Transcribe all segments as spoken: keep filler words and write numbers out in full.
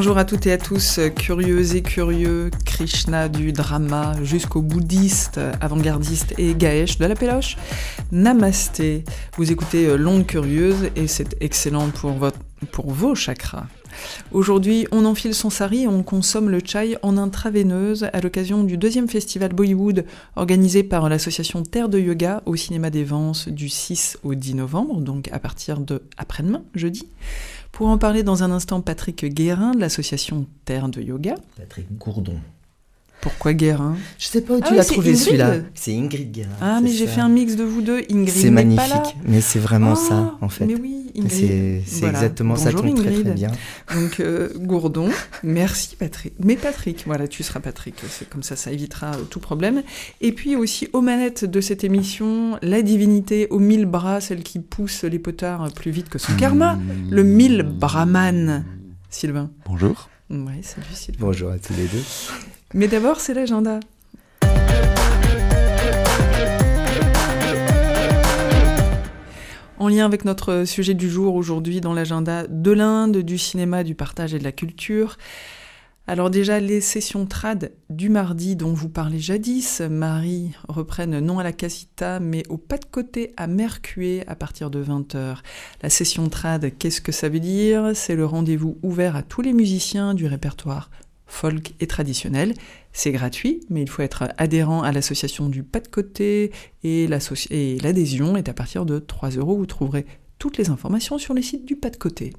Bonjour à toutes et à tous, curieuses et curieux, Krishna du drama jusqu'aux bouddhistes, avant-gardistes et Gaësh de la péloche. Namasté, vous écoutez L'Onde Curieuse et c'est excellent pour, votre, pour vos chakras. Aujourd'hui, on enfile son sari et on consomme le chai en intraveineuse à l'occasion du deuxième festival Bollywood organisé par l'association Terre de Yoga au Cinéma des Vences du six au dix novembre, donc à partir de après-demain, jeudi. Pour en parler dans un instant, Patrick Guérin de l'association Terre de Yoga. Patrick Gourdon. Pourquoi Guérin ? Je sais pas où ah tu oui, l'as trouvé Ingrid. celui-là. C'est Ingrid Guérin. Ah mais j'ai ça. fait un mix de vous deux. Ingrid c'est n'est magnifique, pas là. mais c'est vraiment oh, ça en fait. Mais oui, Ingrid. C'est, c'est voilà. exactement Bonjour, ça, tombe très Ingrid. très bien. Donc euh, Gourdon, merci Patrick. Mais Patrick, voilà, tu seras Patrick. C'est comme ça, ça évitera euh, tout problème. Et puis aussi aux manettes de cette émission, la divinité aux mille bras, celle qui pousse les potards plus vite que son karma, mmh. le mille brahman. Sylvain. Bonjour. Ouais, salut Sylvain. Bonjour à tous les deux. Mais d'abord, c'est l'agenda. En lien avec notre sujet du jour aujourd'hui dans l'agenda de l'Inde, du cinéma, du partage et de la culture. Alors déjà, les sessions trad du mardi dont vous parlez jadis, Marie, reprennent non à la Casita, mais au pas de côté à Mercué à partir de vingt heures. La session trad, qu'est-ce que ça veut dire ? C'est le rendez-vous ouvert à tous les musiciens du répertoire folk et traditionnel. C'est gratuit, mais il faut être adhérent à l'association du Pas de Côté et, et l'adhésion est à partir de trois euros. Vous trouverez toutes les informations sur le site du Pas de Côté.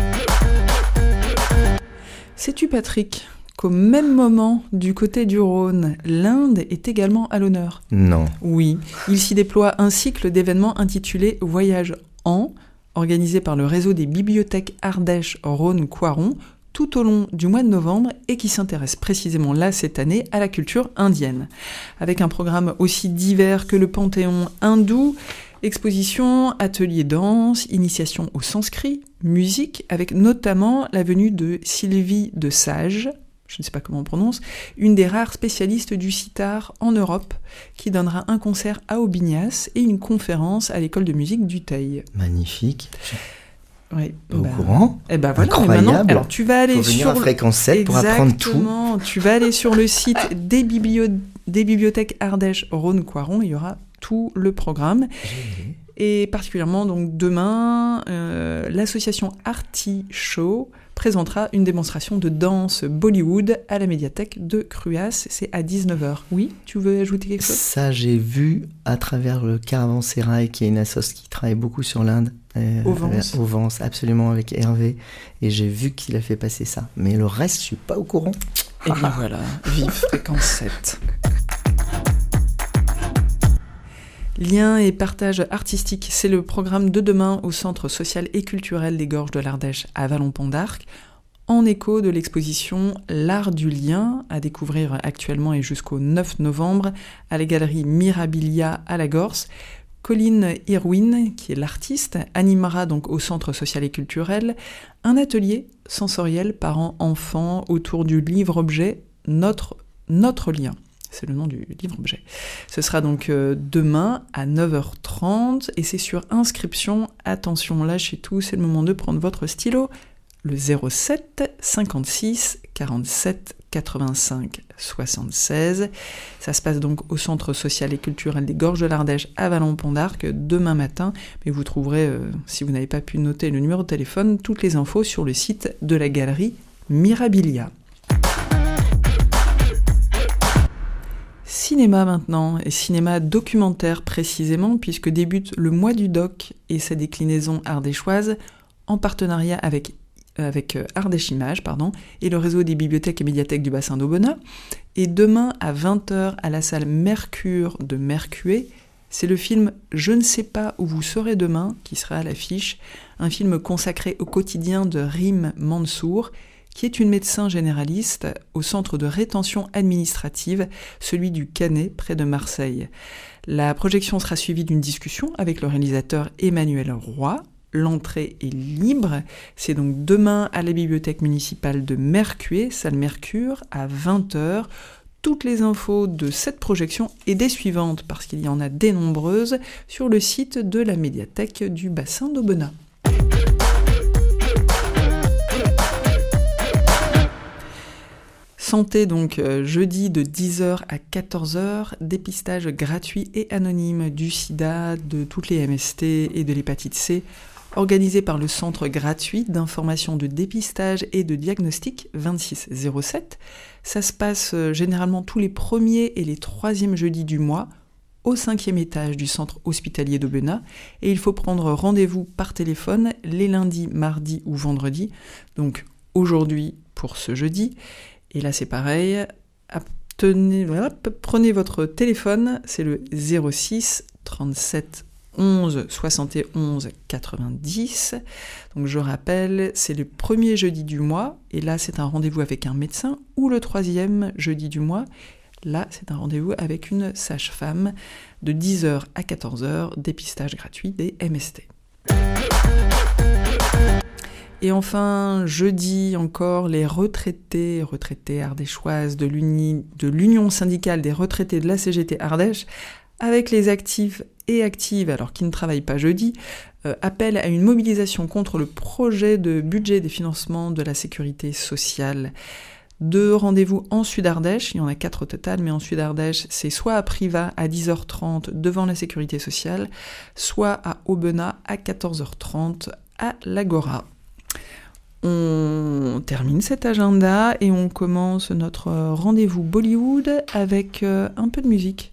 Sais-tu, Patrick, qu'au même moment, du côté du Rhône, l'Inde est également à l'honneur ? Non. Oui, il s'y déploie un cycle d'événements intitulé Voyage en, organisé par le réseau des bibliothèques Ardèche Rhône-Coiron, tout au long du mois de novembre et qui s'intéresse précisément là cette année à la culture indienne. Avec un programme aussi divers que le panthéon hindou, expositions, ateliers danse, initiation au sanskrit, musique, avec notamment la venue de Sylvie de Sage, je ne sais pas comment on prononce, une des rares spécialistes du sitar en Europe, qui donnera un concert à Aubignas et une conférence à l'école de musique d'Uteil. Magnifique. Oui, au bah, courant, et bah voilà, incroyable. Maintenant, alors tu vas aller faut venir sur à fréquence sept pour apprendre tout. Exactement. Tu vas aller sur le site des, biblio... des bibliothèques Ardèche Rhône-Coiron, il y aura tout le programme. Génial. Et particulièrement donc demain, euh, l'association Arti Show présentera une démonstration de danse Bollywood à la médiathèque de Cruas. C'est à dix-neuf heures. Oui, tu veux ajouter quelque chose ? Ça, j'ai vu à travers le Caravansérail, qui est une association qui travaille beaucoup sur l'Inde. Euh, Au Vence. Au Vence, absolument, avec Hervé. Et j'ai vu qu'il a fait passer ça. Mais le reste, je suis pas au courant. Et bien voilà, vive fréquence sept. Lien et partage artistique, c'est le programme de demain au Centre social et culturel des Gorges de l'Ardèche à Vallon-Pont d'Arc, en écho de l'exposition L'Art du Lien, à découvrir actuellement et jusqu'au neuf novembre à la galerie Mirabilia à la Gorse. Colline Irwin, qui est l'artiste, animera donc au Centre social et culturel un atelier sensoriel parents-enfants autour du livre-objet Notre, Notre Lien. C'est le nom du livre-objet. Ce sera donc euh, demain à neuf heures trente et c'est sur inscription. Attention, lâchez tout, c'est le moment de prendre votre stylo. Le zéro sept cinquante-six quarante-sept quatre-vingt-cinq soixante-seize. Ça se passe donc au Centre social et culturel des Gorges de l'Ardèche à Vallon-Pont d'Arc demain matin. Mais vous trouverez, euh, si vous n'avez pas pu noter le numéro de téléphone, toutes les infos sur le site de la galerie Mirabilia. Cinéma maintenant, et cinéma documentaire précisément, puisque débute le mois du doc et sa déclinaison ardéchoise en partenariat avec, avec Ardèche Images pardon, et le réseau des bibliothèques et médiathèques du bassin d'Aubenas. Et demain à vingt heures à la salle Mercure de Mercué, c'est le film « Je ne sais pas où vous serez demain » qui sera à l'affiche, un film consacré au quotidien de Rim Mansour, qui est une médecin généraliste au centre de rétention administrative, celui du Canet, près de Marseille. La projection sera suivie d'une discussion avec le réalisateur Emmanuel Roy. L'entrée est libre. C'est donc demain à la bibliothèque municipale de Mercué, salle Mercure, à vingt heures. Toutes les infos de cette projection et des suivantes, parce qu'il y en a des nombreuses, sur le site de la médiathèque du bassin d'Aubenas. Santé, donc euh, jeudi de dix heures à quatorze heures, dépistage gratuit et anonyme du sida, de toutes les M S T et de l'hépatite C, organisé par le Centre gratuit d'information de dépistage et de diagnostic vingt-six zéro sept. Ça se passe euh, généralement tous les premiers et les troisièmes jeudis du mois, au cinquième étage du centre hospitalier d'Aubenas, et il faut prendre rendez-vous par téléphone les lundis, mardis ou vendredis, donc aujourd'hui pour ce jeudi, et là c'est pareil, tenez, voilà, prenez votre téléphone, c'est le zéro six trente-sept onze soixante et onze quatre-vingt-dix, donc je rappelle, c'est le premier jeudi du mois, et là c'est un rendez-vous avec un médecin, ou le troisième jeudi du mois. Là, c'est un rendez-vous avec une sage-femme de dix heures à quatorze heures, dépistage gratuit des M S T. Et enfin, jeudi encore, les retraités, retraités ardéchoises de, l'uni, de l'Union syndicale des retraités de la C G T Ardèche, avec les actifs et actives, alors qui ne travaillent pas jeudi, euh, appellent à une mobilisation contre le projet de budget des financements de la sécurité sociale. Deux rendez-vous en Sud-Ardèche, il y en a quatre au total, mais en Sud-Ardèche, c'est soit à Privas à dix heures trente devant la sécurité sociale, soit à Aubenas à quatorze heures trente à l'Agora. On termine cet agenda et on commence notre rendez-vous Bollywood avec un peu de musique.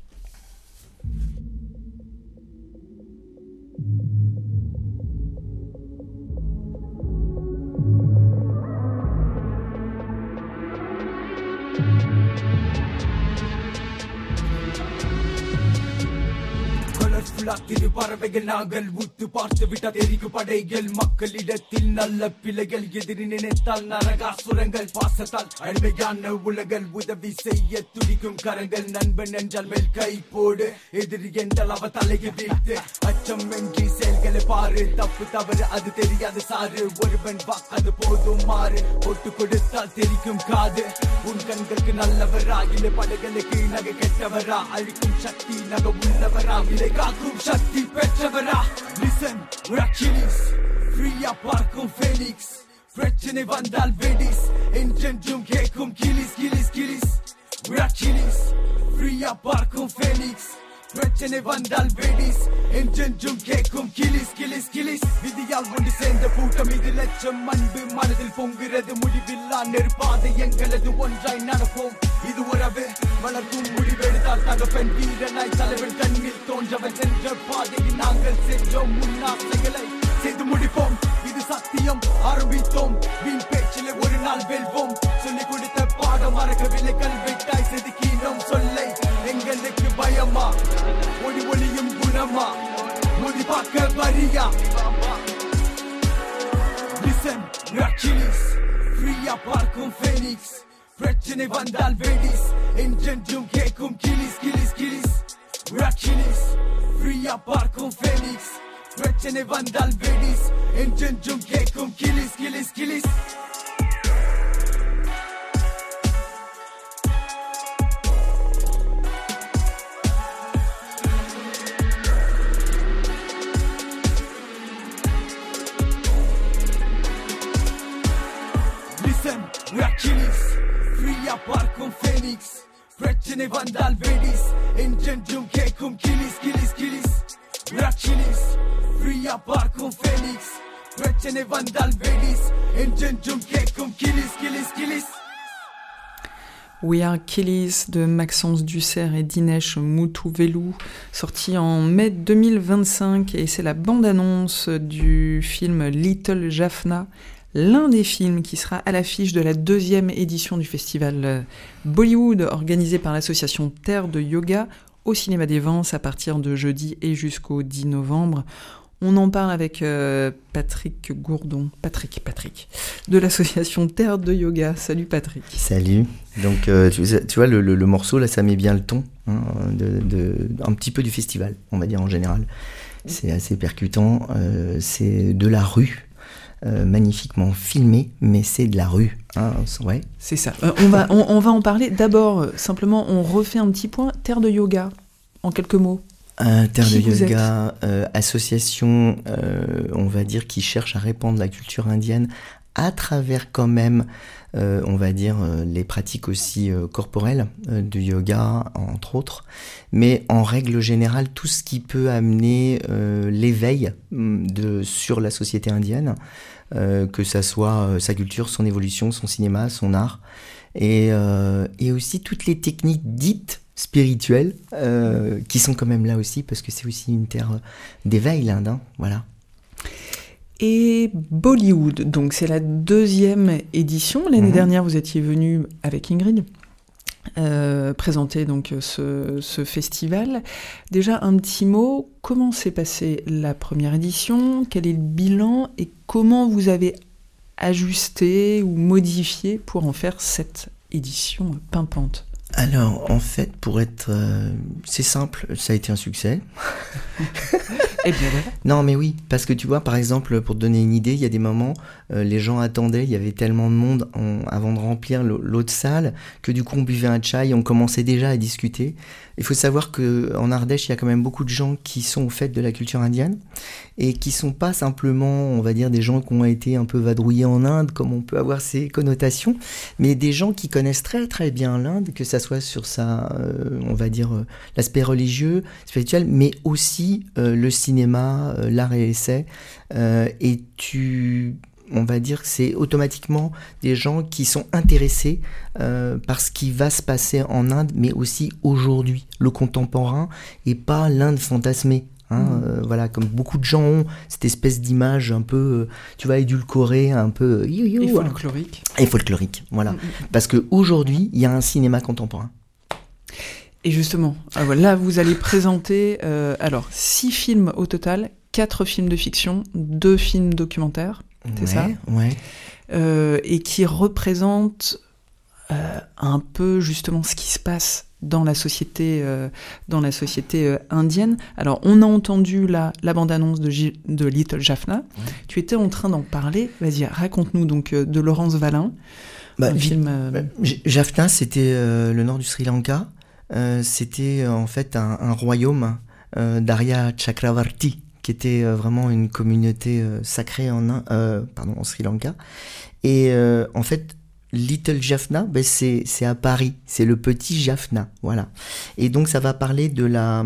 திரு பறவைகள் நாங்கள் ஊத்து பார்த்து விட்ட தெரிக்கு படைகள் மக்களிடத்தில் நல்ல பிள்ளைகள் எதிரி நினைத்தால் நரகாசுரங்கள் பாசத்தால் அடிமையான உலகள் உதவி செய்ய துடிக்கும் கரங்கள் நண்பன் என்றால் மேல் கை போடு எதிரி என்றால் அவ தலையை வீழ்த்து அச்சம் வென்றி செயல்களை பாரு தப்பு தவறு அது தெரியாது சாரு ஒருவன் வாக்காது போதும் மாறு போட்டு கொடுத்தால் தெரிக்கும் காது உன் கண்களுக்கு நல்லவரா இல்லை படைகளுக்கு நகை கெட்டவரா அழிக்கும் சக்தி நகை உள்ளவரா இல்லை காக்கும் Shakti Petravara, listen, we're Achilles, free up Arkham Phoenix, Prechene Vandal Vedis, Ingentum Kekum Kilis, Kilis, Kilis, we're Achilles, free up Arkham Phoenix, Prechene Vandal Vedis, Ingentum Kekum Kilis, Kilis, Kilis, Vidiyal Mundi Senda Putam Idilecham Manbu Manadil Pongiredu Mudivilla Nirpada Yangaladu Ondrai Nanapom, Idu Warave, Malakum Mudivedal Tagapen Viranai Talavan Kanil Tonjavan Center பாதையில் நாங்கள் சென்றோம் முன்னாசைகளை செய்து முடிப்போம் இது சத்தியம் ஆரம்பித்தோம் வீண் பேச்சிலே ஒரு நாள் வெல்வோம் சொல்லிக் கொடுத்த பாடம் மறக்கவில்லை கல்வெட்டாய் செதுக்கினோம் சொல்லை எங்களுக்கு பயமா ஒளி ஒளியும் குணமா மொழி பார்க்க வரியா Listen, Achilles, free up Arkham Phoenix, பிரச்சனை வந்தால் வெடிஸ் என்றென்றும் கேட்கும் கிளிஸ் கிளிஸ் கிளிஸ் Achilles, free up Arkham Phoenix, பிரச்சனை வந்தால் வெடிஸ் என்றென்றும் கேட்கும் கிளிஸ் கிளிஸ் கிளிஸ் Listen, Achilles, free up Arkham Phoenix, பிரச்சனை வந்தால் வெடிஸ் என்றென்றும் கேட்கும் கிளிஸ் கிளிஸ் கிளிஸ் Achilles, free up Arkham Phoenix, பிரச்சனை வந்தால் வெடிஸ் என்றென்றும் கேட்கும் கிளிஸ் கிளிஸ் கிளிஸ் We Are Achilles de Maxence Dussert et Dinesh Moutouvellou, sorti en mai deux mille vingt-cinq, et c'est la bande-annonce du film Little Jaffna, l'un des films qui sera à l'affiche de la deuxième édition du festival Bollywood organisé par l'association Terre de Yoga au Cinéma des Vents à partir de jeudi et jusqu'au dix novembre. On en parle avec euh, Patrick Gourdon, Patrick, Patrick, de l'association Terre de Yoga. Salut Patrick. Salut. Donc euh, tu, tu vois, le, le, le morceau, là, ça met bien le ton, hein, de, de, un petit peu du festival, on va dire en général. C'est assez percutant, euh, c'est de la rue, euh, magnifiquement filmé, mais c'est de la rue. Hein, ouais. C'est ça. Euh, on, va, on, on va en parler. D'abord, euh, simplement, on refait un petit point. Terre de Yoga, en quelques mots. Un Terre de Yoga, euh, association, euh, on va dire, qui cherche à répandre la culture indienne à travers quand même, euh, on va dire, euh, les pratiques aussi euh, corporelles, euh, du yoga, entre autres. Mais en règle générale, tout ce qui peut amener euh, l'éveil de, sur la société indienne, euh, que ça soit euh, sa culture, son évolution, son cinéma, son art, et, euh, et aussi toutes les techniques dites spirituelles, euh, qui sont quand même là aussi, parce que c'est aussi une terre d'éveil, l'Inde, hein, voilà. Et Bollywood, donc c'est la deuxième édition. L'année mmh. dernière, vous étiez venu avec Ingrid euh, présenter donc ce, ce festival. Déjà un petit mot, comment s'est passée la première édition? Quel est le bilan et comment vous avez ajusté ou modifié pour en faire cette édition pimpante? Alors, en fait, pour être... Euh, c'est simple, ça a été un succès. Eh bien, voilà. Non, mais oui, parce que tu vois, par exemple, pour te donner une idée, il y a des moments, euh, les gens attendaient, il y avait tellement de monde on, avant de remplir l'autre salle, que du coup, on buvait un chai, on commençait déjà à discuter. Il faut savoir qu'en Ardèche, il y a quand même beaucoup de gens qui sont au fait de la culture indienne, et qui sont pas simplement, on va dire, des gens qui ont été un peu vadrouillés en Inde, comme on peut avoir ces connotations, mais des gens qui connaissent très très bien l'Inde, que ça soit sur sa, euh, on va dire, euh, l'aspect religieux, spirituel, mais aussi euh, le cinéma, euh, l'art et l'essai, euh, et tu... on va dire que c'est automatiquement des gens qui sont intéressés euh, par ce qui va se passer en Inde, mais aussi aujourd'hui, le contemporain, et pas l'Inde fantasmée. Hein, mmh. euh, voilà, comme beaucoup de gens ont cette espèce d'image un peu, euh, tu vois, édulcorée, un peu... Euh, you, you, et folklorique. Hein. Et folklorique, voilà. Mmh. Parce qu'aujourd'hui, il y a un cinéma contemporain. Et justement, là, vous allez présenter euh, alors six films au total, quatre films de fiction, deux films documentaires. C'est ouais, ça ouais. Euh, et qui représente euh, un peu justement ce qui se passe dans la société, euh, dans la société euh, indienne. Alors, on a entendu la, la bande-annonce de, G- de Little Jaffna. Ouais. Tu étais en train d'en parler. Vas-y, raconte-nous donc euh, de Laurence Vallin. Bah, un vi- film, euh... bah, Jaffna, c'était euh, le nord du Sri Lanka. Euh, c'était euh, en fait un, un royaume euh, d'Arya Chakravarti, qui était euh, vraiment une communauté euh, sacrée en, euh, pardon, en Sri Lanka. Et euh, en fait, Little Jaffna, ben c'est, c'est à Paris, c'est le petit Jaffna, voilà. Et donc ça va parler de la,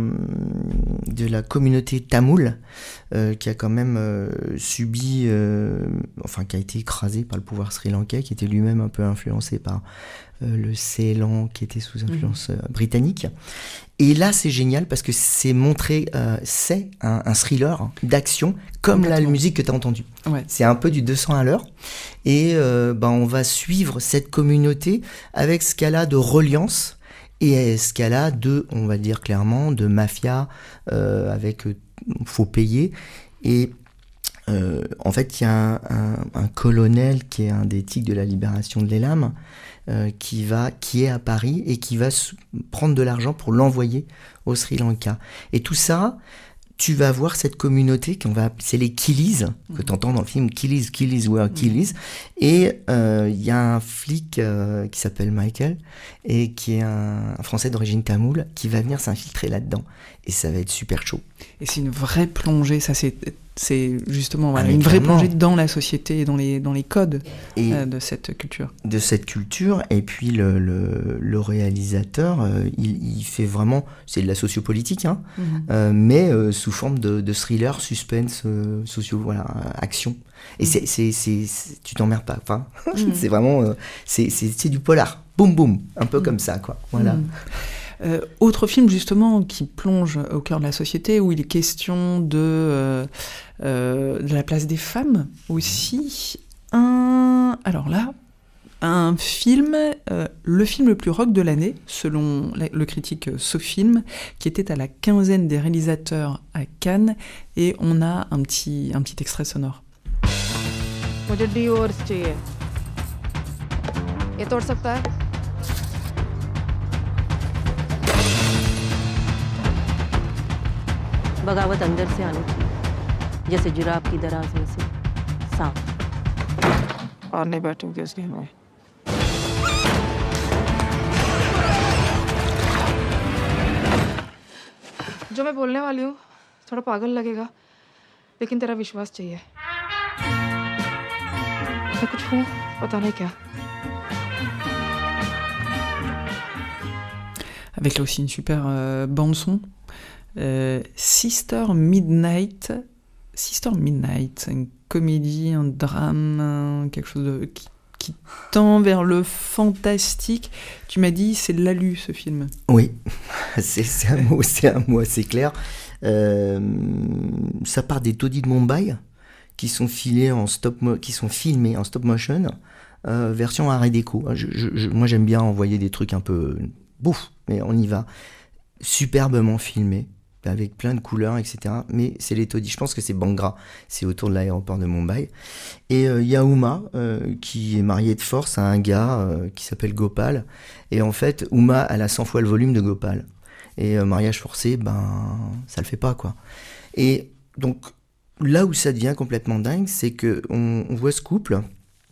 de la communauté tamoule, euh, qui a quand même euh, subi, euh, enfin qui a été écrasée par le pouvoir sri-lankais, qui était lui-même un peu influencé par euh, le Ceylan, qui était sous influence euh, britannique. Et là, c'est génial parce que c'est montré, euh, c'est un, un thriller d'action, comme la musique que tu as entendue. Ouais. C'est un peu du deux cents à l'heure. Et euh, ben, on va suivre cette communauté avec ce qu'elle a de reliance et ce qu'elle a de, on va dire clairement, de mafia, euh, avec euh, faut payer. Et euh, en fait, il y a un, un, un colonel qui est un des tigres de la libération de l'Elam, Euh, qui va, qui est à Paris et qui va s- prendre de l'argent pour l'envoyer au Sri Lanka. Et tout ça, tu vas voir cette communauté qu'on va, c'est les Killies, mmh. que tu entends dans le film Killies, Killies, were Killies. Mmh. Et il euh, y a un flic euh, qui s'appelle Michael et qui est un, un Français d'origine tamoule qui va venir s'infiltrer là-dedans. Et ça va être super chaud. Et c'est une vraie plongée, ça c'est... C'est justement voilà, ah, une vraie clairement. plongée dans la société et dans les, dans les codes et euh, de cette culture. De cette culture, et puis le, le, le réalisateur, euh, il, il fait vraiment, c'est de la sociopolitique, hein, mmh. euh, mais euh, sous forme de, de thriller, suspense, euh, socio, voilà, action. Et mmh. c'est, c'est, c'est, c'est, tu t'emmerdes pas, enfin, mmh. c'est vraiment, euh, c'est, c'est, c'est du polar, boum boum, un peu mmh. comme ça, quoi, voilà. Mmh. Euh, autre film justement qui plonge au cœur de la société, où il est question de, euh, euh, de la place des femmes aussi. Un, alors là, un film, euh, le film le plus rock de l'année, selon le critique SoFilm, qui était à la quinzaine des réalisateurs à Cannes, et on a un petit, un petit extrait sonore. मुझे divorce चाहिए ये तोड़ सकता है बगावत अंदर से आनी चाहिए जैसे जिराफ की दराज में से सांप और नहीं बैठूंगी उस गेम में जो मैं बोलने वाली हूँ थोड़ा पागल लगेगा लेकिन तेरा विश्वास चाहिए ऐसा कुछ हो पता नहीं क्या. Avec là aussi une super euh, bande-son. Euh, Sister Midnight. Sister Midnight, une comédie, un drame, un, quelque chose de, qui, qui tend vers le fantastique. Tu m'as dit, c'est Lalu, ce film. Oui, c'est, c'est, un, mot, c'est un mot assez clair. Euh, ça part des taudis de Mumbai qui sont, filés en stop mo- qui sont filmés en stop motion, euh, version art déco. Je, je, je, moi, j'aime bien envoyer des trucs un peu... Bouf, mais on y va. Superbement filmé, avec plein de couleurs, et cetera. Mais c'est les taudis. Je pense que c'est Bangra. C'est autour de l'aéroport de Mumbai. Et il euh, y a Uma, euh, qui est mariée de force à un gars euh, qui s'appelle Gopal. Et en fait, Uma, elle a cent fois le volume de Gopal. Et euh, mariage forcé, ben, ça le fait pas, quoi. Et donc, là où ça devient complètement dingue, c'est que on, on voit ce couple...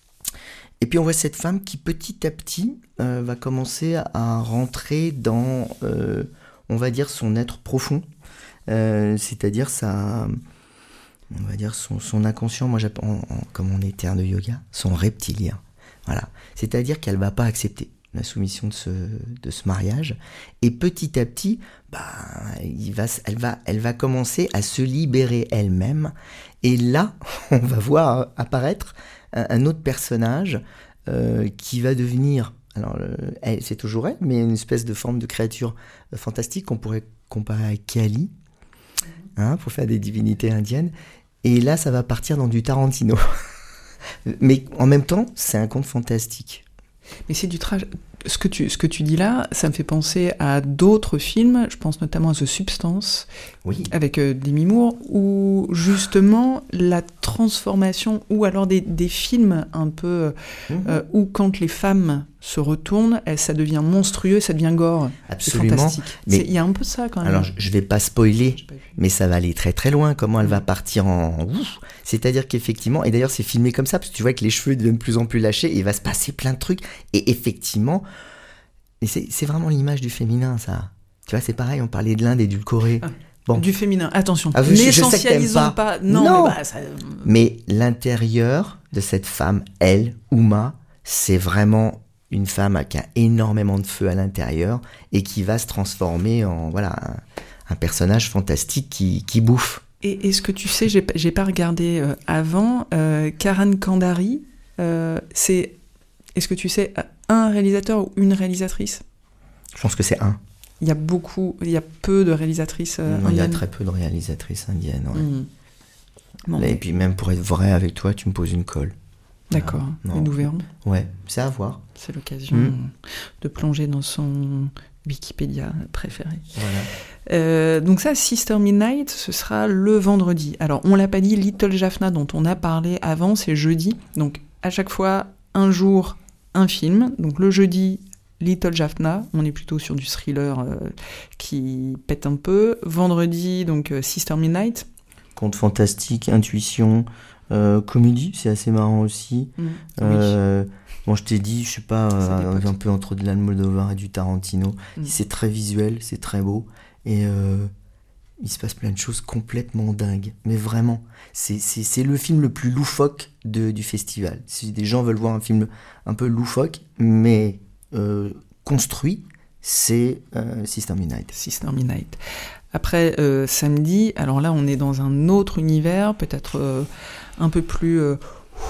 Et puis on voit cette femme qui petit à petit euh, va commencer à rentrer dans, euh, on va dire, son être profond, euh, c'est-à-dire sa, on va dire son, son inconscient, moi j'appelle, en, en, comme on est terre de yoga, son reptilien. Voilà, c'est-à-dire qu'elle va pas accepter la soumission de ce, de ce mariage, et petit à petit, bah, il va, elle va, elle va commencer à se libérer elle-même, et là, on va voir apparaître un autre personnage euh, qui va devenir, alors euh, elle, c'est toujours elle, mais une espèce de forme de créature euh, fantastique qu'on pourrait comparer à Kali, hein, pour faire des divinités indiennes. Et là, ça va partir dans du Tarantino. Mais en même temps, c'est un conte fantastique. Mais c'est du trash. Ce que tu, ce que tu dis là, ça me fait penser à d'autres films, je pense notamment à The Substance, oui. avec euh, Demi Moore, où justement la transformation, ou alors des, des films un peu, mmh. euh, où quand les femmes se retournent, elles, ça devient monstrueux, ça devient gore. Absolument. C'est fantastique. Mais il y a un peu de ça quand même. Alors je vais pas spoiler, mais ça va aller très très loin, comment elle va partir en... Ouf. C'est-à-dire qu'effectivement, et d'ailleurs c'est filmé comme ça, parce que tu vois que les cheveux deviennent de plus en plus lâchés, et il va se passer plein de trucs, et effectivement... Et c'est, c'est vraiment l'image du féminin, ça. Tu vois, c'est pareil, on parlait de l'Inde édulcorée. Ah, bon. Du féminin, attention. Ah, n'essentialisons pas. Non, non. Mais, bah, ça... mais l'intérieur de cette femme, elle, Uma, c'est vraiment une femme qui a énormément de feu à l'intérieur et qui va se transformer en voilà un, un personnage fantastique qui, qui bouffe. Et est-ce que tu sais, j'ai, j'ai pas regardé euh, avant, euh, Karan Kandari, euh, c'est... Est-ce que tu sais un réalisateur ou une réalisatrice ? Je pense que c'est un. Il y a beaucoup, il y a peu de réalisatrices euh, non, indiennes. Il y a très peu de réalisatrices indiennes. Ouais. Mmh. Bon, et puis même pour être vrai avec toi, tu me poses une colle. D'accord, ah, et nous verrons. Ouais, c'est à voir. C'est l'occasion mmh. de plonger dans son Wikipédia préféré. Voilà. Euh, donc ça, Sister Midnight, ce sera le vendredi. Alors, on l'a pas dit, Little Jaffna, dont on a parlé avant, c'est jeudi. Donc, à chaque fois, un jour... un film, donc le jeudi, Little Jaffna, on est plutôt sur du thriller euh, qui pète un peu. Vendredi, donc euh, Sister Midnight. Conte fantastique, intuition, euh, comédie, c'est assez marrant aussi. Mmh, euh, oui. Bon, je t'ai dit, je sais pas, euh, un peu entre de l'Almodovar et du Tarantino. Mmh. C'est très visuel, c'est très beau, et euh, il se passe plein de choses complètement dingues. Mais vraiment, c'est, c'est, c'est le film le plus loufoque de, du festival. Si des gens veulent voir un film un peu loufoque, mais euh, construit, c'est euh, Sister Midnight. Sister Midnight. Après, euh, samedi, alors là, on est dans un autre univers, peut-être euh, un peu plus... Euh,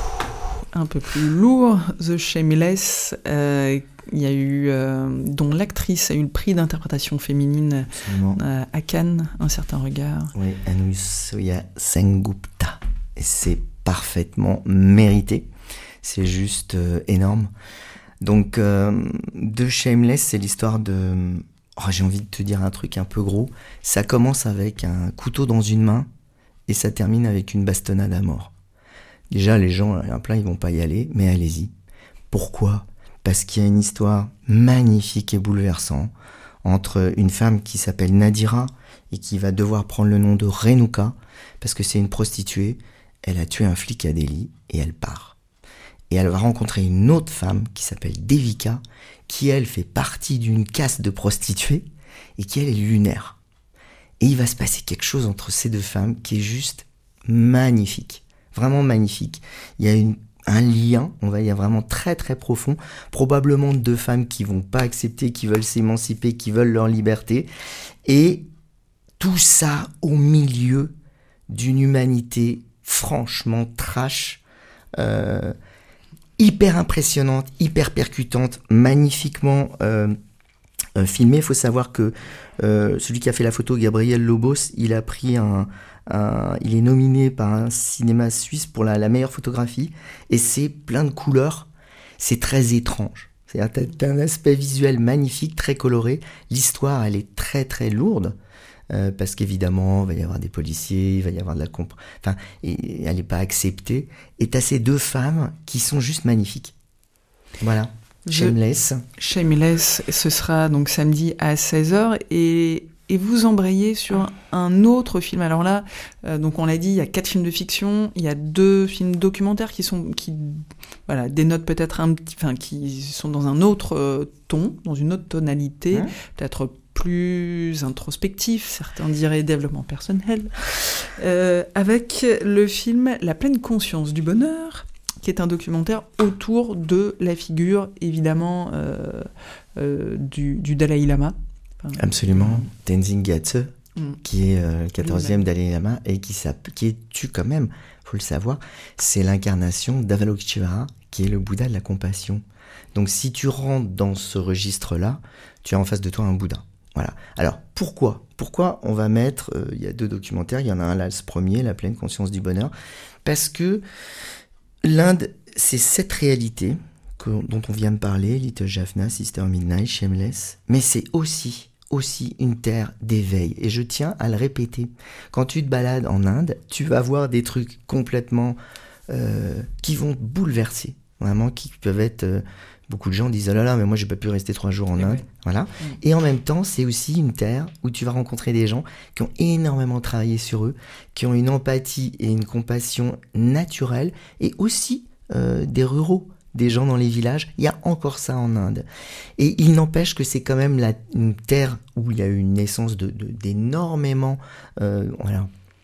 un peu plus lourd, The Shameless, euh, il y a eu, euh, dont l'actrice a eu le prix d'interprétation féminine euh, à Cannes, Un certain regard. Oui, Anushya Sengupta. Et c'est parfaitement mérité. C'est juste euh, énorme. Donc, euh, The Shameless, c'est l'histoire de... Oh, j'ai envie de te dire un truc un peu gros. Ça commence avec un couteau dans une main et ça termine avec une bastonnade à mort. Déjà, les gens, il y en a plein, ils vont pas y aller, mais allez-y. Pourquoi ? Parce qu'il y a une histoire magnifique et bouleversante entre une femme qui s'appelle Nadira et qui va devoir prendre le nom de Renuka parce que c'est une prostituée. Elle a tué un flic à Delhi et elle part. Et elle va rencontrer une autre femme qui s'appelle Devika qui, elle, fait partie d'une caste de prostituées et qui, elle, est lunaire. Et il va se passer quelque chose entre ces deux femmes qui est juste magnifique. Vraiment magnifique. Il y a une, un lien, on va dire vraiment très très profond, probablement deux femmes qui vont pas accepter, qui veulent s'émanciper, qui veulent leur liberté, et tout ça au milieu d'une humanité franchement trash, euh, hyper impressionnante, hyper percutante, magnifiquement euh, euh, filmée. Il faut savoir que euh, celui qui a fait la photo, Gabriel Lobos, il a pris un, un il est nominé par un cinéma suisse pour la, la meilleure photographie, et c'est plein de couleurs, c'est très étrange. C'est-à-dire t'as, t'as un aspect visuel magnifique, très coloré. L'histoire, elle est très très lourde. Euh, parce qu'évidemment, il va y avoir des policiers, il va y avoir de la comp... Enfin, et, et elle n'est pas acceptée. Et t'as ces deux femmes qui sont juste magnifiques. Voilà. Je... Shameless. Shameless, ce sera donc samedi à seize heures. Et, et vous embrayez sur un autre film. Alors là, euh, donc on l'a dit, il y a quatre films de fiction, il y a deux films documentaires qui sont... qui voilà, dénotent peut-être un petit... Enfin, qui sont dans un autre euh, ton, dans une autre tonalité, mmh. peut-être plus introspectif, certains diraient développement personnel, euh, avec le film La pleine conscience du bonheur, qui est un documentaire autour de la figure, évidemment, euh, euh, du, du Dalai Lama. Enfin, Absolument, Tenzin Gyatso, mm. qui est euh, quatorzième Dalai Lama, et qui, qui est tu quand même, il faut le savoir, c'est l'incarnation d'Avalokiteshvara, qui est le Bouddha de la compassion. Donc si tu rentres dans ce registre-là, tu as en face de toi un Bouddha. Voilà. Alors, pourquoi Pourquoi on va mettre... Euh, il y a deux documentaires, il y en a un là, ce premier, La pleine conscience du bonheur, parce que l'Inde, c'est cette réalité que, dont on vient de parler, Little Jaffna, Sister Midnight, Shameless, mais c'est aussi, aussi une terre d'éveil. Et je tiens à le répéter. Quand tu te balades en Inde, tu vas voir des trucs complètement... Euh, qui vont te bouleverser, vraiment, qui peuvent être... Euh, Beaucoup de gens disent « Oh là là, mais moi j'ai pas pu rester trois jours en Inde. » Voilà. Mmh. Et en même temps, c'est aussi une terre où tu vas rencontrer des gens qui ont énormément travaillé sur eux, qui ont une empathie et une compassion naturelle, et aussi euh, des ruraux, des gens dans les villages. Il y a encore ça en Inde. Et il n'empêche que c'est quand même la, une terre où il y a eu une naissance de, de, d'énormément... Euh, voilà,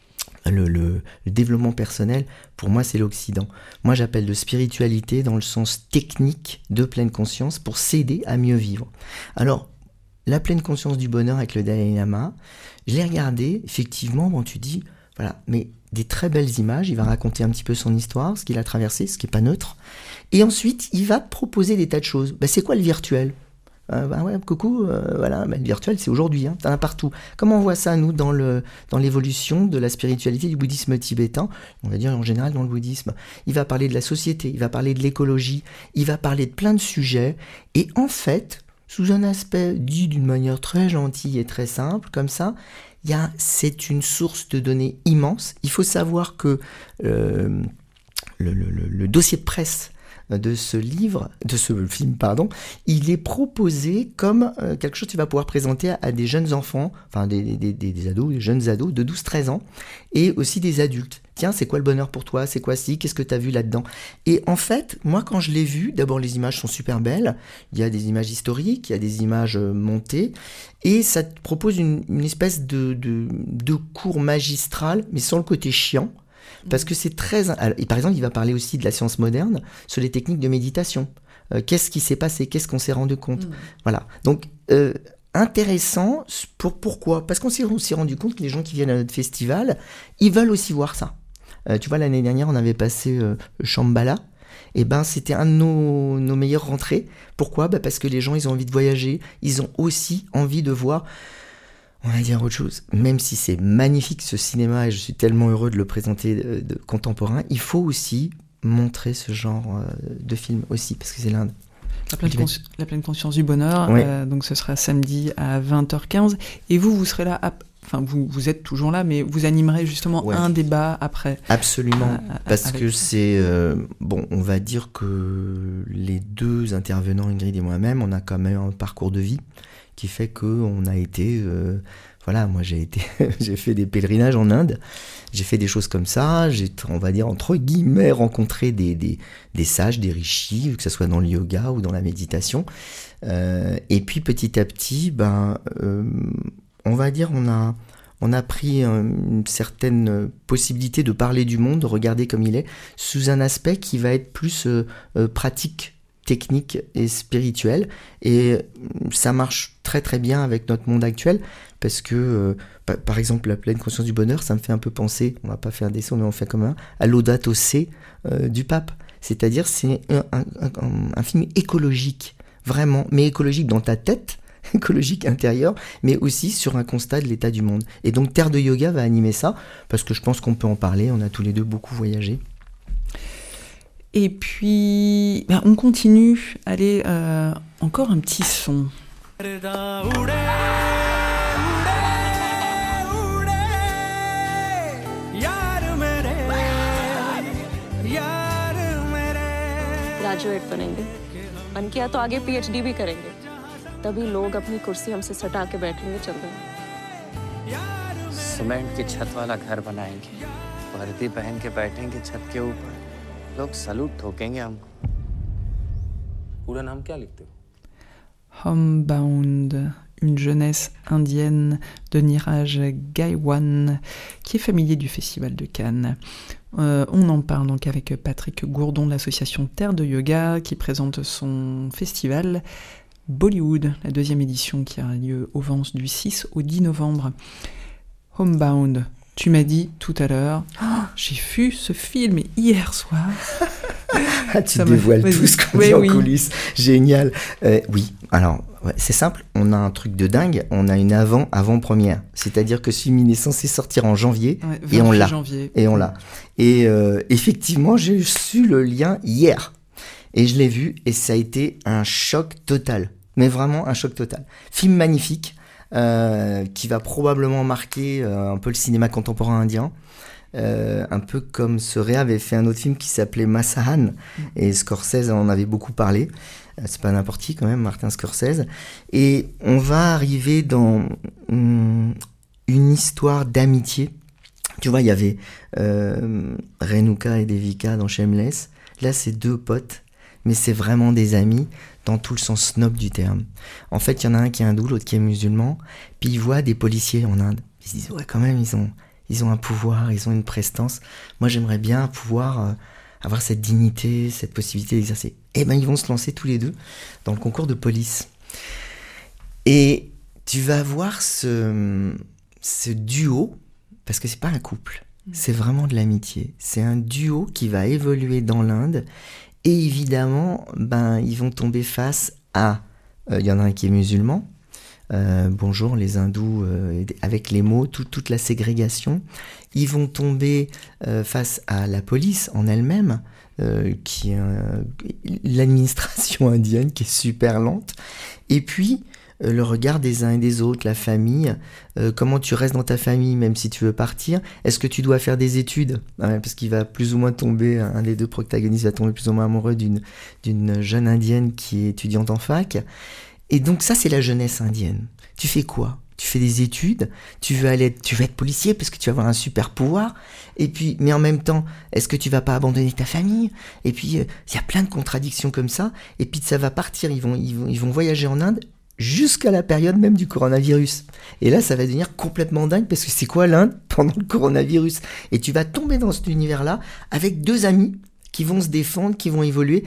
Le, le, le développement personnel, pour moi, c'est l'Occident. Moi, j'appelle de spiritualité dans le sens technique de pleine conscience pour s'aider à mieux vivre. Alors, la pleine conscience du bonheur avec le Dalai Lama, je l'ai regardé, effectivement, bon, tu dis, voilà, mais des très belles images, il va raconter un petit peu son histoire, ce qu'il a traversé, ce qui n'est pas neutre, et ensuite, il va te proposer des tas de choses. Ben, c'est quoi le virtuel ? Euh, bah ouais, coucou, euh, voilà, bah, le virtuel c'est aujourd'hui, hein, t'en as partout. Comment on voit ça, nous, dans, le, dans l'évolution de la spiritualité du bouddhisme tibétain, on va dire en général dans le bouddhisme. Il va parler de la société, il va parler de l'écologie, il va parler de plein de sujets, et en fait, sous un aspect dit d'une manière très gentille et très simple, comme ça, y a, c'est une source de données immense. Il faut savoir que euh, le, le, le, le dossier de presse de ce livre, de ce film, pardon, il est proposé comme euh, quelque chose que tu vas pouvoir présenter à, à des jeunes enfants, enfin des, des, des, des ados, des jeunes ados de douze treize ans, et aussi des adultes. Tiens, c'est quoi le bonheur pour toi ? C'est quoi ci ? Qu'est-ce que tu as vu là-dedans ? Et en fait, moi, quand je l'ai vu, d'abord, les images sont super belles. Il y a des images historiques, il y a des images euh, montées, et ça te propose une, une espèce de, de, de cours magistral, mais sans le côté chiant. Parce que c'est très... Et par exemple, il va parler aussi de la science moderne sur les techniques de méditation. Euh, qu'est-ce qui s'est passé ? Qu'est-ce qu'on s'est rendu compte ? mmh. Voilà. Donc, euh, intéressant. Pour, pourquoi ? Parce qu'on s'est aussi rendu compte que les gens qui viennent à notre festival, ils veulent aussi voir ça. Euh, tu vois, l'année dernière, on avait passé euh, Shambhala. Et ben, c'était un de nos, nos meilleures rentrées. Pourquoi ? Ben, parce que les gens, ils ont envie de voyager. Ils ont aussi envie de voir... On va dire autre chose. Même si c'est magnifique ce cinéma et je suis tellement heureux de le présenter de, de contemporain, il faut aussi montrer ce genre euh, de film aussi, parce que c'est l'Inde. La pleine, consci- la pleine conscience du bonheur, ouais. euh, donc ce sera samedi à vingt heures quinze. Et vous, vous serez là, à... enfin vous, vous êtes toujours là, mais vous animerez justement ouais. un débat après. Absolument, à, à, parce que ça. c'est... Euh, bon, on va dire que les deux intervenants, Ingrid et moi-même, on a quand même un parcours de vie qui fait qu'on a été... Euh, voilà, moi j'ai été, j'ai fait des pèlerinages en Inde, j'ai fait des choses comme ça, j'ai, on va dire, entre guillemets, rencontré des, des, des sages, des rishis, que ce soit dans le yoga ou dans la méditation. Euh, et puis petit à petit, ben, euh, on va dire, on a, on a pris euh, une certaine possibilité de parler du monde, de regarder comme il est, sous un aspect qui va être plus euh, euh, pratique, technique et spirituel. Et ça marche très très bien avec notre monde actuel, parce que, euh, par, par exemple, la pleine conscience du bonheur, ça me fait un peu penser, on va pas faire des sons, mais on fait comme un, à Laudato Si euh, du pape. C'est-à-dire, c'est un, un, un, un film écologique, vraiment, mais écologique dans ta tête, écologique intérieur, mais aussi sur un constat de l'état du monde. Et donc Terre de Yoga va animer ça, parce que je pense qu'on peut en parler, on a tous les deux beaucoup voyagé. Et puis, ben, on continue. Allez, euh, encore un petit son. Graduate बनेंगे, बन किया तो आगे पीएचडी भी करेंगे, तभी लोग अपनी कुर्सी हमसे सटा के बैठेंगे चंदन। सीमेंट की छत वाला घर बनाएंगे, वर्दी पहन के बैठेंगे छत के ऊपर, लोग सलूट ठोकेंगे हमको। पूरा नाम क्या लिखते हो? Homebound, une jeunesse indienne de Niraj Gaiwan, qui est familier du Festival de Cannes. Euh, on en parle donc avec Patrick Gourdon de l'association Terre de Yoga, qui présente son festival Bollywood, la deuxième édition qui a lieu au Vence du six au dix novembre. Homebound, tu m'as dit tout à l'heure, oh, j'ai vu ce film hier soir. Ah, tu ça dévoiles tout ce qu'on oui, dit en oui. coulisses. Génial. Euh, oui, alors, ouais, c'est simple. On a un truc de dingue. On a une avant, avant-première. C'est-à-dire que ce film est censé sortir en janvier. Ouais, et on l'a. Janvier. Et on l'a. Et euh, effectivement, j'ai su le lien hier. Et je l'ai vu. Et ça a été un choc total. Mais vraiment un choc total. Film magnifique. Euh, qui va probablement marquer euh, un peu le cinéma contemporain indien. Euh, un peu comme ce Réa avait fait un autre film qui s'appelait Masahan, et Scorsese en avait beaucoup parlé. Euh, c'est pas n'importe qui quand même, Martin Scorsese. Et on va arriver dans hum, une histoire d'amitié. Tu vois, il y avait euh, Renuka et Devika dans Shameless. Là, c'est deux potes, mais c'est vraiment des amis dans tout le sens snob du terme. En fait, il y en a un qui est hindou, l'autre qui est musulman, puis ils voient des policiers en Inde. Ils se disent, ouais, quand même, ils ont... Ils ont un pouvoir, ils ont une prestance. Moi, j'aimerais bien pouvoir euh, avoir cette dignité, cette possibilité d'exercer. Et ben, ils vont se lancer tous les deux dans le concours de police. Et tu vas voir ce, ce duo, parce que c'est pas un couple, c'est vraiment de l'amitié. C'est un duo qui va évoluer dans l'Inde. Et évidemment, ben, ils vont tomber face à... Il euh, y en a un qui est musulman. Euh, bonjour les hindous, euh, avec les mots, tout, toute la ségrégation. Ils vont tomber euh, face à la police en elle-même, euh, qui est euh, l'administration indienne qui est super lente. Et puis, euh, le regard des uns et des autres, la famille, euh, comment tu restes dans ta famille même si tu veux partir. Est-ce que tu dois faire des études ? Ouais, parce qu'il va plus ou moins tomber, un des deux protagonistes va tomber plus ou moins amoureux d'une, d'une jeune indienne qui est étudiante en fac. Et donc ça, c'est la jeunesse indienne. Tu fais quoi ? Tu fais des études, tu veux aller, tu veux être policier parce que tu vas avoir un super pouvoir. Et puis, mais en même temps, est-ce que tu vas pas abandonner ta famille ? Et puis, il euh, y a plein de contradictions comme ça. Et puis, ça va partir. Ils vont, ils vont, ils vont voyager en Inde jusqu'à la période même du coronavirus. Et là, ça va devenir complètement dingue parce que c'est quoi l'Inde pendant le coronavirus ? Et tu vas tomber dans cet univers-là avec deux amis qui vont se défendre, qui vont évoluer.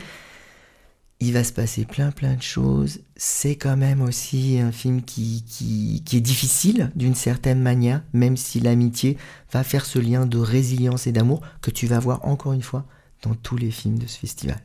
Il va se passer plein plein de choses. C'est quand même aussi un film qui, qui, qui est difficile d'une certaine manière, même si l'amitié va faire ce lien de résilience et d'amour que tu vas voir encore une fois dans tous les films de ce festival.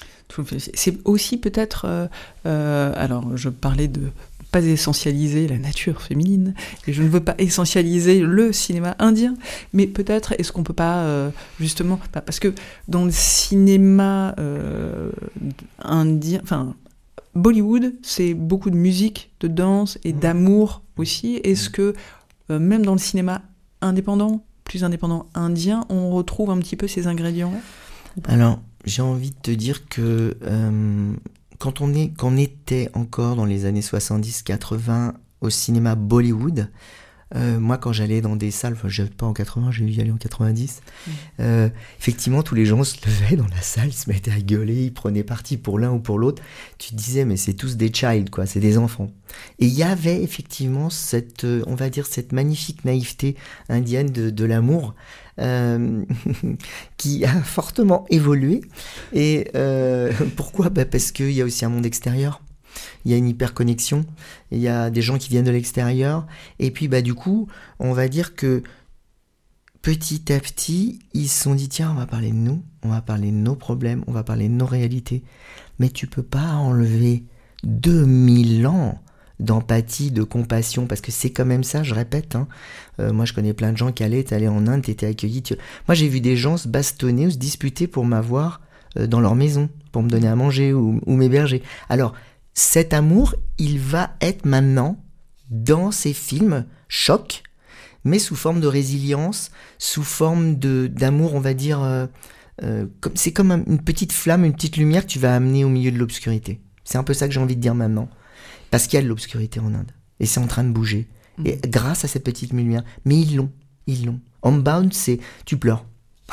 C'est aussi peut-être... Euh, euh, alors, je parlais de pas essentialiser la nature féminine, et je ne veux pas essentialiser le cinéma indien, mais peut-être est-ce qu'on peut pas euh, justement, bah, parce que dans le cinéma euh, indien, enfin Bollywood, c'est beaucoup de musique, de danse et d'amour aussi. Est-ce que euh, même dans le cinéma indépendant, plus indépendant indien, on retrouve un petit peu ces ingrédients-là ? Alors, j'ai envie de te dire que euh, quand on est, quand on était encore dans les années soixante-dix quatre-vingts au cinéma Bollywood, Euh, moi, quand j'allais dans des salles, enfin, je pas en quatre-vingts, j'ai dû y aller en quatre-vingt-dix. Mmh. Euh, effectivement, tous les gens se levaient dans la salle, ils se mettaient à gueuler, ils prenaient parti pour l'un ou pour l'autre. Tu te disais, mais c'est tous des child, quoi, c'est des enfants. Et il y avait effectivement cette, euh, on va dire, cette magnifique naïveté indienne de, de l'amour euh, qui a fortement évolué. Et euh, pourquoi ? Bah parce qu'il y a aussi un monde extérieur. Il y a une hyperconnexion, il y a des gens qui viennent de l'extérieur, et puis bah du coup, on va dire que petit à petit, ils se sont dit tiens, on va parler de nous, on va parler de nos problèmes, on va parler de nos réalités, mais tu peux pas enlever deux mille ans d'empathie, de compassion, parce que c'est quand même ça, je répète, hein. Euh, moi je connais plein de gens qui allaient, t'allais en Inde, t'étais accueilli, tu... moi j'ai vu des gens se bastonner ou se disputer pour m'avoir euh, dans leur maison, pour me donner à manger ou, ou m'héberger. Alors, cet amour, il va être maintenant dans ces films choc, mais sous forme de résilience, sous forme de, d'amour, on va dire, euh, euh, comme, c'est comme une petite flamme, une petite lumière que tu vas amener au milieu de l'obscurité. C'est un peu ça que j'ai envie de dire maintenant. Parce qu'il y a de l'obscurité en Inde, et c'est en train de bouger, mmh. et grâce à cette petite lumière. Mais ils l'ont, ils l'ont. Homebound, c'est tu pleures.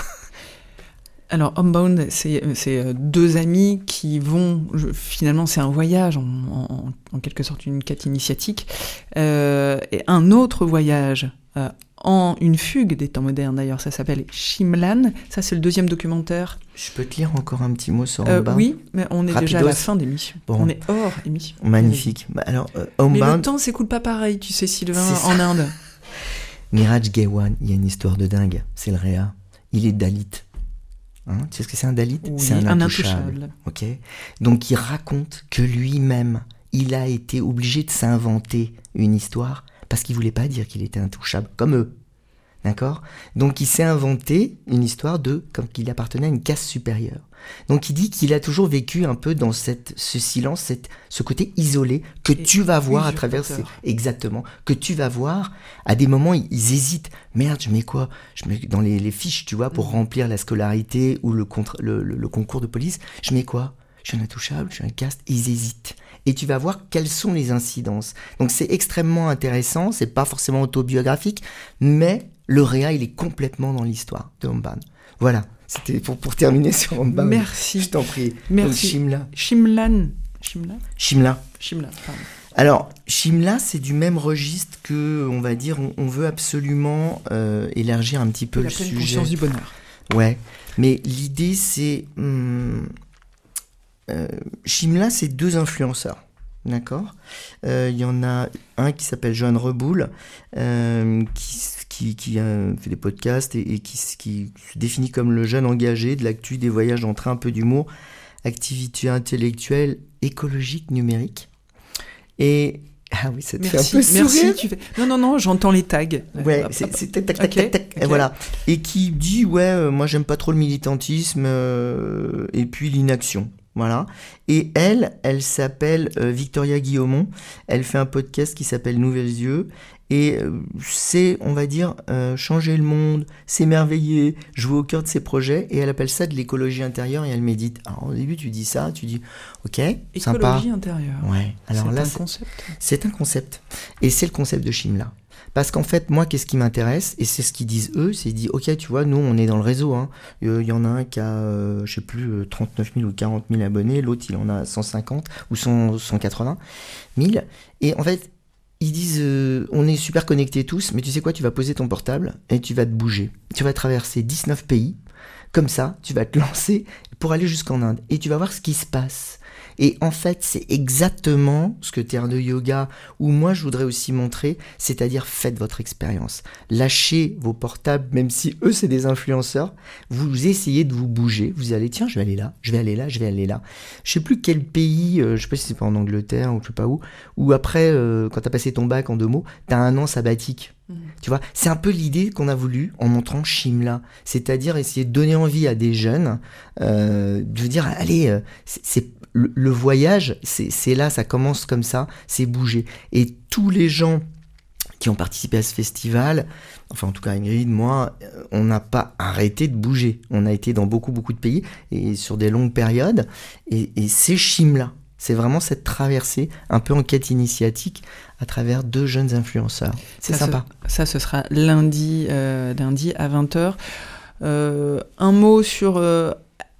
Alors, Homebound, c'est, c'est deux amis qui vont... Finalement, c'est un voyage, en, en, en quelque sorte une quête initiatique. Euh, et un autre voyage, euh, en une fugue des temps modernes, d'ailleurs, ça s'appelle Shimlan. Ça, c'est le deuxième documentaire. Je peux te lire encore un petit mot sur euh, Homebound ? Oui, mais on est Rapidos. déjà à la fin d'émission. Bon. On est hors émission. Magnifique. Bah, alors, euh, Homebound... Mais le temps s'écoule pas pareil, tu sais, Sylvain, en Inde. Miraj Ghewan, il y a une histoire de dingue. C'est le Réa. Il est Dalit. Hein, tu sais ce que c'est un Dalit ? Oui, c'est un, un intouchable. intouchable. Okay. Donc il raconte que lui-même, il a été obligé de s'inventer une histoire parce qu'il voulait pas dire qu'il était intouchable, comme eux. D'accord ? Donc il s'est inventé une histoire de comme qu'il appartenait à une caste supérieure. Donc il dit qu'il a toujours vécu un peu dans cette, ce silence, cette, ce côté isolé que Et tu vas voir à travers ces, exactement, que tu vas voir à des moments ils, ils hésitent. Merde, je mets quoi ? Je mets dans les, les fiches, tu vois, pour mmh. remplir la scolarité ou le, contre, le, le, le concours de police. Je mets quoi ? Je suis un intouchable, je suis un caste. Ils hésitent. Et tu vas voir quelles sont les incidences. Donc c'est extrêmement intéressant. C'est pas forcément autobiographique, mais le Réa, il est complètement dans l'histoire de Homebound. Voilà. C'était pour, pour terminer sur Homebound. Merci. Je t'en prie. Merci. Donc, Shimla. Shimlan. Shimla. Shimla. Shimla, pardon. Alors, Shimla, c'est du même registre que, on va dire, on, on veut absolument euh, élargir un petit peu le sujet. La conscience du bonheur. Ouais. Mais l'idée, c'est... Hum, euh, Shimla, c'est deux influenceurs. D'accord ? Il euh, y en a un qui s'appelle Johan Reboul, euh, qui... qui, qui a fait des podcasts et, et qui, qui se définit comme le jeune engagé de l'actu, des voyages en train, un peu d'humour, activité intellectuelle, écologique, numérique. Et... Ah oui, ça te merci, fait un peu sourire. Merci, tu fais... Non, non, non, j'entends les tags. Ouais, hop, c'est, hop. c'est tac, tac, tac, okay, tac, tac, okay. Et voilà. Et qui dit, ouais, euh, moi j'aime pas trop le militantisme euh, et puis l'inaction. Voilà. Et elle, elle s'appelle euh, Victoria Guillaumont. Elle fait un podcast qui s'appelle Nouvelles Yeux. Et euh, c'est, on va dire, euh, changer le monde, s'émerveiller, jouer au cœur de ses projets. Et elle appelle ça de l'écologie intérieure et elle médite. Alors au début, tu dis ça, tu dis, ok, écologie sympa. Écologie intérieure. Ouais. Alors c'est là, un c'est, concept. C'est un concept. Et c'est le concept de Shimla. Parce qu'en fait, moi, qu'est-ce qui m'intéresse ? Et c'est ce qu'ils disent eux, c'est qu'ils disent, ok, tu vois, nous, on est dans le réseau. Hein. Il euh, y en a un qui a, euh, je sais plus, trente-neuf mille ou quarante mille abonnés. L'autre, il en a cent cinquante ou cent, cent quatre-vingts mille. Et en fait, ils disent, euh, on est super connectés tous, mais tu sais quoi, tu vas poser ton portable et tu vas te bouger. Tu vas traverser dix-neuf pays. Comme ça, tu vas te lancer pour aller jusqu'en Inde. Et tu vas voir ce qui se passe. Et en fait, c'est exactement ce que Terre de Yoga, ou moi je voudrais aussi montrer, c'est-à-dire faites votre expérience. Lâchez vos portables, même si eux c'est des influenceurs, vous essayez de vous bouger, vous allez, tiens, je vais aller là, je vais aller là, je vais aller là. Je sais plus quel pays, euh, je sais pas si c'est pas en Angleterre ou je sais pas où, où après, euh, quand t'as passé ton bac en deux mots, t'as un an sabbatique. Mmh. Tu vois, c'est un peu l'idée qu'on a voulu en montrant Shimla, c'est-à-dire essayer de donner envie à des jeunes, euh, de dire, allez, euh, c'est, c'est Le, le voyage, c'est, c'est là, ça commence comme ça, c'est bouger. Et tous les gens qui ont participé à ce festival, enfin en tout cas Ingrid, moi, on n'a pas arrêté de bouger. On a été dans beaucoup, beaucoup de pays et sur des longues périodes. Et, et c'est Shimla. C'est vraiment cette traversée un peu en quête initiatique à travers deux jeunes influenceurs. C'est ça, sympa. Ce, ça, ce sera lundi, euh, lundi à vingt heures. Euh, un mot sur euh,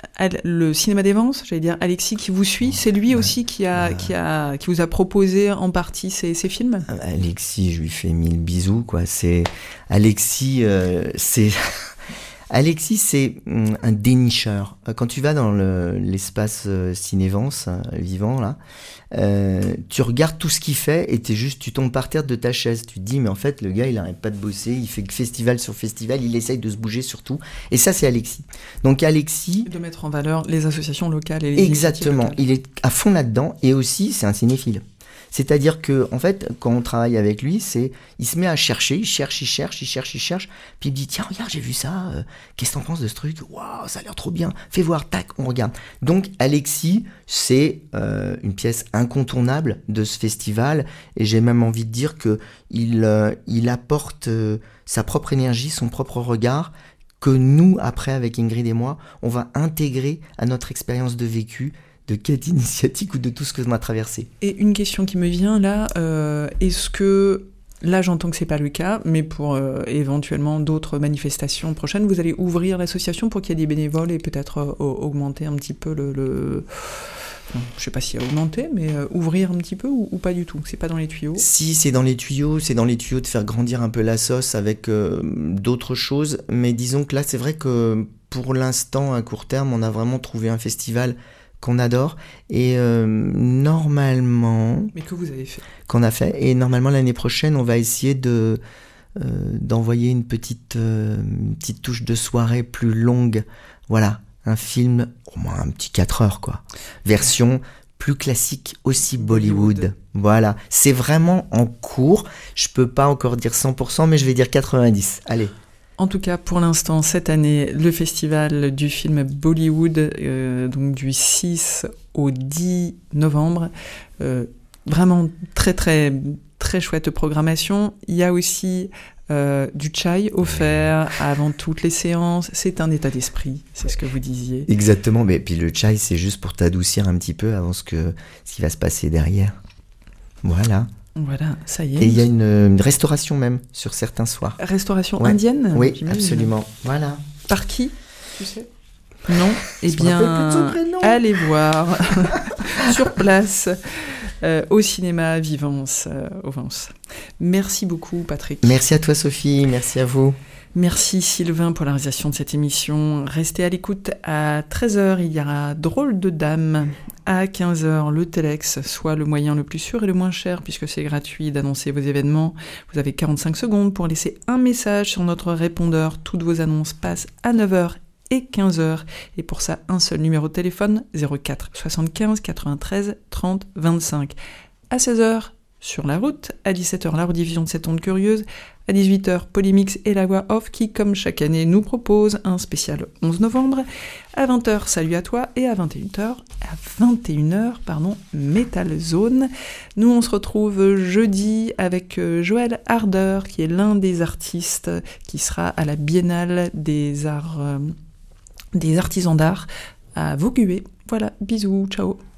le cinéma des Vances, j'allais dire Alexis qui vous suit. C'est lui ouais, aussi qui, a, ouais. qui, a, qui vous a proposé en partie ces, ces films. Alexis, je lui fais mille bisous, quoi. C'est... Alexis, euh, c'est... Alexis, c'est un dénicheur. Quand tu vas dans le, l'espace Cinévance vivant, là, euh, tu regardes tout ce qu'il fait et t'es juste, tu tombes par terre de ta chaise. Tu te dis, mais en fait, le gars, il n'arrête pas de bosser, il fait festival sur festival, il essaye de se bouger sur tout. Et ça, c'est Alexis. Donc Alexis... De mettre en valeur les associations locales et les Exactement. Locales. Il est à fond là-dedans et aussi, c'est un cinéphile. C'est-à-dire que, en fait, quand on travaille avec lui, c'est, il se met à chercher, il cherche, il cherche, il cherche, il cherche, puis il me dit, tiens, regarde, j'ai vu ça, euh, qu'est-ce que t'en penses de ce truc? Waouh, ça a l'air trop bien, fais voir, tac, on regarde. Donc, Alexis, c'est euh, une pièce incontournable de ce festival, et j'ai même envie de dire que il, euh, il apporte euh, sa propre énergie, son propre regard, que nous, après, avec Ingrid et moi, on va intégrer à notre expérience de vécu, de quête initiatique ou de tout ce que l'on a traversé. Et une question qui me vient là, euh, est-ce que, là j'entends que c'est pas le cas, mais pour euh, éventuellement d'autres manifestations prochaines, vous allez ouvrir l'association pour qu'il y ait des bénévoles et peut-être euh, augmenter un petit peu le... le... Enfin, je sais pas si augmenter, mais euh, ouvrir un petit peu ou, ou pas du tout? C'est pas dans les tuyaux? Si, c'est dans les tuyaux, c'est dans les tuyaux de faire grandir un peu la sauce avec euh, d'autres choses, mais disons que là c'est vrai que pour l'instant, à court terme, on a vraiment trouvé un festival qu'on adore et euh, normalement mais que vous avez fait qu'on a fait et normalement l'année prochaine on va essayer de euh, d'envoyer une petite euh, une petite touche de soirée plus longue, voilà, un film au moins un petit quatre heures quoi, version plus classique aussi Bollywood. Bollywood. Voilà, c'est vraiment en cours, je peux pas encore dire cent pour cent mais je vais dire quatre-vingt-dix. Allez. En tout cas, pour l'instant, cette année, le festival du film Bollywood, euh, donc du six au dix novembre, euh, vraiment très très très chouette programmation. Il y a aussi euh, du chai offert avant toutes les séances. C'est un état d'esprit, c'est ce que vous disiez. Exactement, mais puis le chai, c'est juste pour t'adoucir un petit peu avant ce que ce qui va se passer derrière. Voilà. Voilà, ça y est. Et il y a une, une restauration même sur certains soirs. Restauration ouais. indienne? Oui, j'imagine. Absolument. Voilà. Par qui, tu sais? Non? Eh bien, allez voir sur place euh, au cinéma Vivance, euh, au Vence. Merci beaucoup, Patrick. Merci à toi, Sophie. Merci à vous. Merci Sylvain pour la réalisation de cette émission. Restez à l'écoute. À treize heures, il y aura Drôle de Dame. À quinze heures, le Telex, soit le moyen le plus sûr et le moins cher, puisque c'est gratuit d'annoncer vos événements. Vous avez quarante-cinq secondes pour laisser un message sur notre répondeur. Toutes vos annonces passent à neuf heures et quinze heures. Et pour ça, un seul numéro de téléphone, zéro quatre soixante-quinze quatre-vingt-treize trente vingt-cinq. À seize heures, sur la route. À dix-sept heures, la rediffusion de cette onde curieuse. À dix-huit heures, Polymix et la voix off qui, comme chaque année, nous propose un spécial onze novembre. À vingt heures, Salut à toi. Et à vingt et une heures, à vingt et une heures, pardon, Metal Zone. Nous, on se retrouve jeudi avec Joël Harder, qui est l'un des artistes qui sera à la Biennale des arts, euh, des artisans d'art à Vaugué. Voilà, bisous, ciao.